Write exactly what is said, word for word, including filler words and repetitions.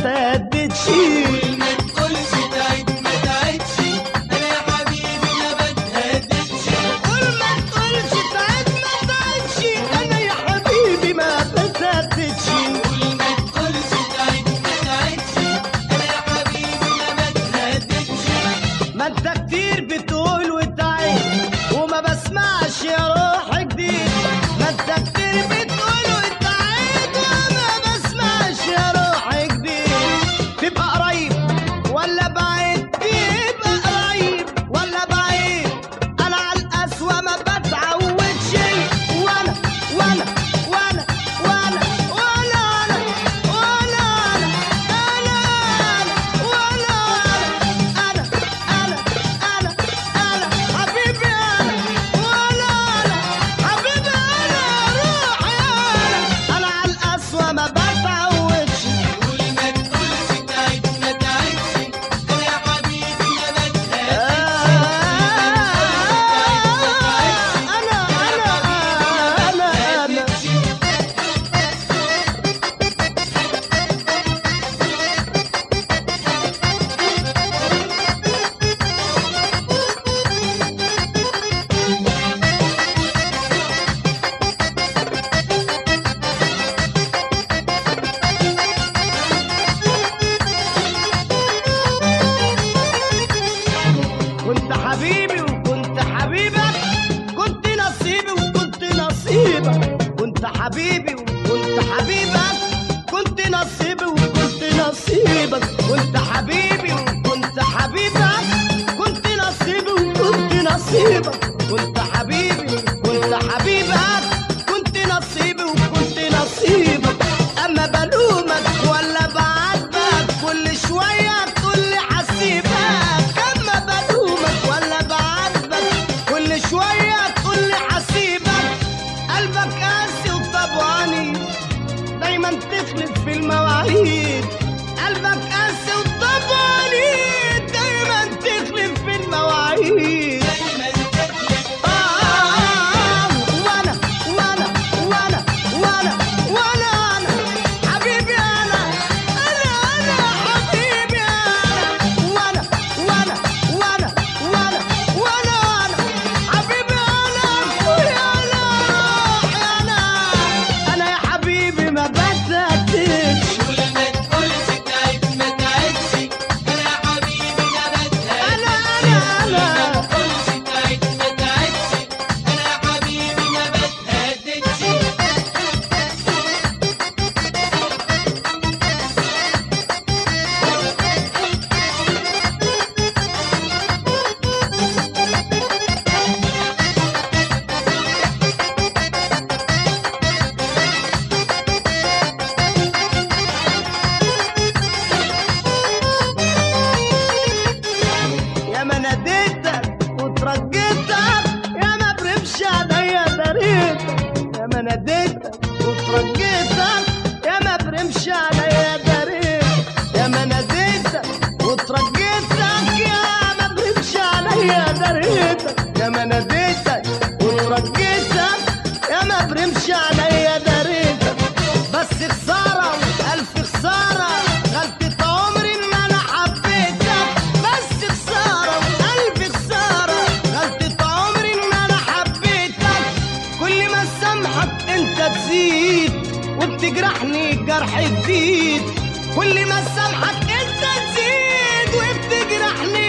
تهددش. قول ما تقولش تعيد ما تعيدش، انا يا حبيبي ما بتهددش. قول ما تقولش تعيد ما تعيدش، انا يا حبيبي ما بتهددش. قول ما تقولش تعيد ما تعيدش، انا يا حبيبي ما بتهددش. ما انت كتير بتقول وتعيد وما بسمعش يا روح جديد. ما انت كتير بتقول وتعيد وما بسمعش يا روح جديد. تبقى قريب ولا بعيد؟ تبقى قريب ولا بعيد؟ انا على القسوة ما بتعودش. وانا وانا وانا وانا وانا انا وانا انا انا وانا انا انا انا انا حبيبي انا وانا انا حبيبي انا روحي انا انا على القسوة ما بتعودش. قول ما تقولش تعيد ما تعيدش، انا يا حبيبي ما بتهددش. انا انا انا انا كنت حبيبي وكنت حبيبك، كنت نصيبي وكنت نصيبك. كنت حبيبي وكنت حبيبك، كنت نصيبي وكنت نصيبك. كنت حبيبي وكنت حبيبك، كنت نصيبي وكنت نصيبك. كنت حبيبي وكنت حبيبك، كنت نصيبي وكنت نصيبك. اما بلومك ولا بعاتبك كل شوية تقول لي حسيبك. اما بلومك ولا بعاتبك كل شوية تقول لي حسيبك. قلبك قاسي وطبعاني دايما تخلف في المواعيد. قلبك قاسي وطبعاني دايما تخلف في المواعيد. دايما تخلف آه آه آه وانا وانا وانا وانا وانا انا حبيبي انا انا انا حبيبي انا وانا وانا وانا وانا وانا انا حبيبي انا اخويا انا روحي انا انا يا حبيبي ما بتهددش. قول ما تقولش تعيد ما تعيدش، انا يا حبيبي ما بتهددش. انا انا ما انا تقولش تعيد ما تعيدش، انا يا حبيبي ما بتهددش. يا ما ناديتك وترجيتك، يا ما برمش عليا دريتك. يا ما ناديتك وترجيتك، يا ما برمش عليا دريتك. يا ما ناديتك وترجيتك، يا ما برمش عليا دريتك. يا ما ناديتك وترجيتك، يا ما برمش عليا دريتك. بس خسارة وألف خسارة غلطة عمري إن أنا حبيتك. بس خسارة وألف خسارة غلطة عمري إن أنا حبيتك. كل ما سامحك أنت تزيد وبتجرحني جرح جديد. كل ما سامحك أنت تزيد وبتجرحني